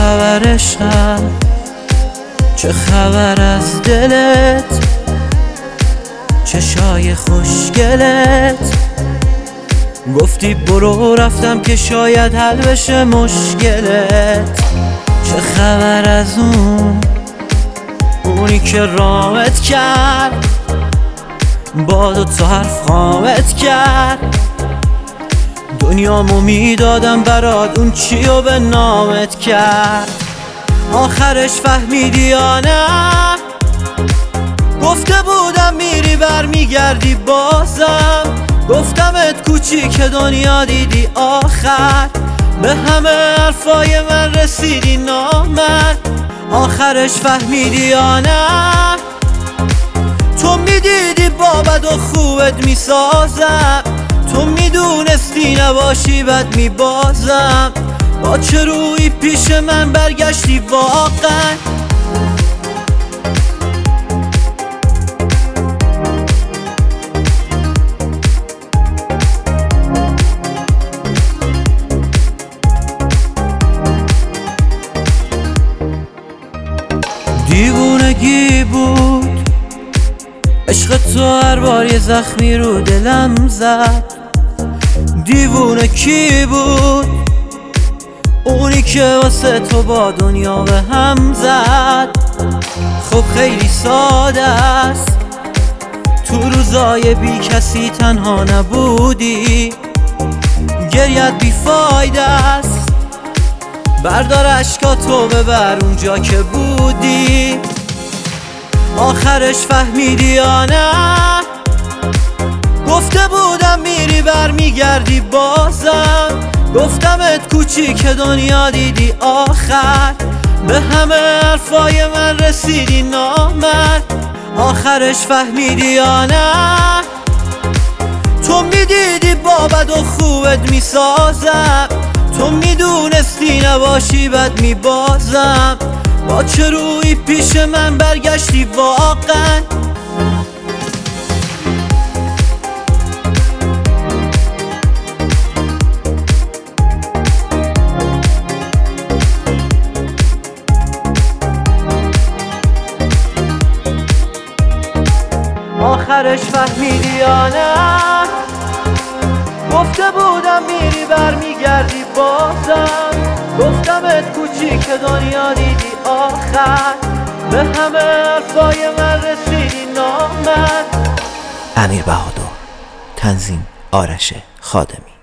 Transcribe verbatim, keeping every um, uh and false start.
خبر عشقم، چه خبر از دلت، چشای خوشگلت. گفتی برو رفتم که شاید حل بشه مشکلت. چه خبر از اون اونی که رامت کرد، با دو تا حرف خامت کرد. دنیامو میدادم برات، اون چیو به نامت کرد. آخرش فهمیدی یا نه؟ گفته بودم میری برمیگردی بازم. گفتمت کوچیک دنیا دیدی آخر، به همه حرفای من رسیدی نامرد. آخرش فهمیدی یا نه؟ تو میدیدی با بد و خوبت میسازم، تو میدونستی نباشی بد میبازم. با چه روی پیش من برگشتی واقعا؟ دیوونگی بود عشق تو، هر بار یه زخمی رو دلم زد. دیوونه کی بود؟ اونی که واسه تو با دنیا به هم زد. خب خیلی ساده است، تو روزای بی کسی تنها نبودی. گریت بی فایده است، بردار اشکاتو ببر اونجا که بودی. آخرش فهمیدی یا نه؟ گفته بودم میری برمیگردی بازم. گفتمت کوچیک دنیا دیدی آخر، به همه حرفای من رسیدی نامرد. آخرش فهمیدی یا نه؟ تو میدیدی با بد و خوبت میسازم، تو میدونستی نباشی بد میبازم. با چه روی پیش من برگشتی واقعا؟ آخرش فهمیدی یا نه؟ گفته بودم میری برمیگردی بازم. گفتمت کوچیک دنیا دیدی آخر، به همه حرفای من رسیدی نامرد. امیر بهادر، تنظیم آرش خادمی.